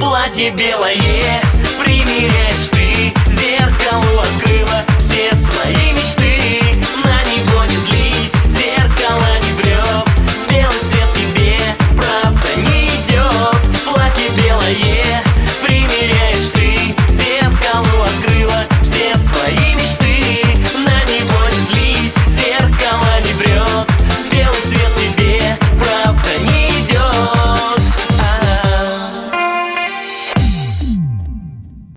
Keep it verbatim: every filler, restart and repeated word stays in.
платье белое примеряешь ты, зеркалу открыла все свои мечты.